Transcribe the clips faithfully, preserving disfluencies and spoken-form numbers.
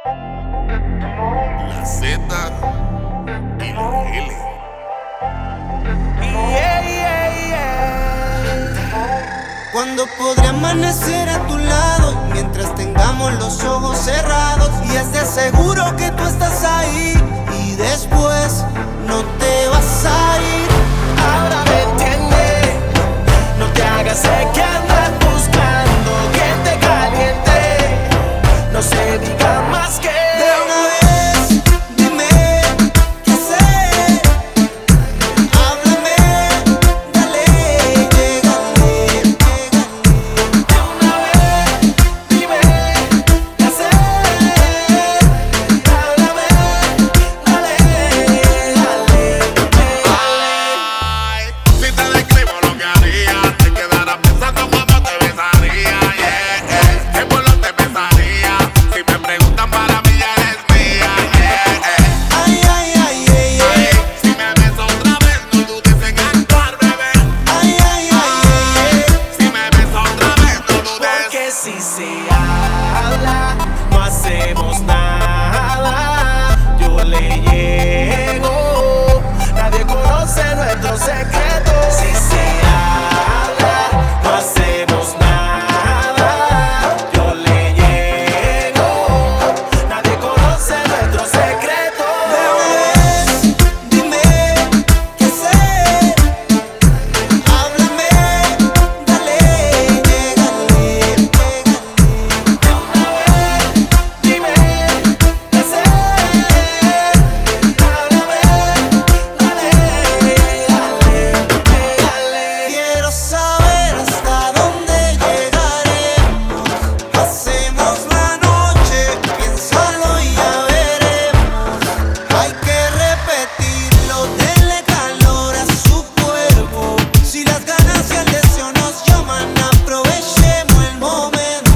La Z y la L. Yeah, yeah, yeah. Cuando podré amanecer a tu lado, mientras tengamos los ojos cerrados, y es de seguro que tú estás ahí, y después no te vas a ir. Ahora me entiendes, no te hagas el que andas buscando quien te caliente, no se diga más que De una vez, dime qué hacer. Háblame, dale, llégale, llégale. de una vez, dime qué hacer. Háblame, dale, dale, Ay, si te describo lo que haría, te quedarás pensando cuando te besaría. Yeah, yeah. ¿Qué pueblo te besaría? Si me preguntan para mí ya eres mía. Yeah, yeah. Ay, ay, ay, ay, ay. Ay, si me ves otra vez no dudes en actuar, bebé. Ay, ay, ay, ay, ay. Si me ves otra vez no dudes. porque si se habla, no hacemos nada. Yo le llego, nadie conoce nuestro secreto. Si se habla, no hacemos nada. Yo le llego, nadie conoce nuestro secreto. De una vez, dime qué hacer. Háblame, dale, llégale, llégale. De una vez, dime qué hacer. Háblame, dale, dale, dale. Quiero saber hasta dónde llegaremos. Pasemos la noche, piénsalo y ya veremos. Hay que repetirlo, denle calor a su cuerpo. Si las ganas y el deseo nos llaman, aprovechemos el momento.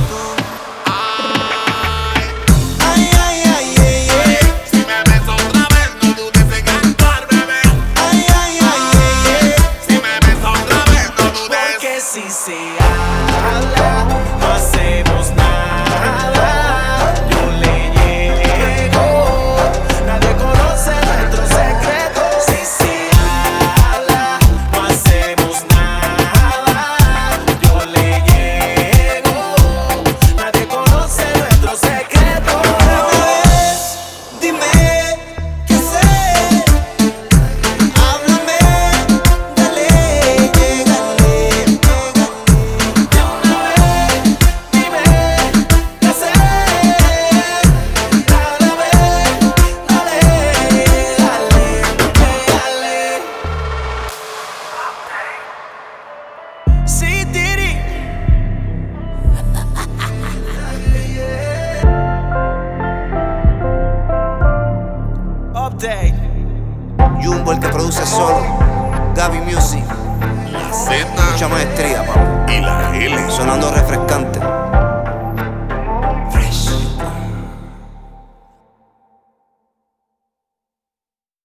Ay, ay, ay, ay, ay. Si me ves otra vez no dudes en actuar, bebé. Ay, ay, ay, ay, ay. Si me ves otra vez no dudes. Porque si se habla, no hacemos nada. Yo le llego, nadie conoce nuestro secreto. Si se habla, no hacemos nada. Yo le llego, nadie conoce nuestro secreto. De una vez, dime qué hacer. Háblame, dale, llégale, llégale. De una vez, dime qué hacer. Háblame, dale, dale, dale. Sí, Diddy. Update. Jumbo el que produce solo. Gaby Music. La Z Mucha maestría, papá. y la L. Sonando refrescante.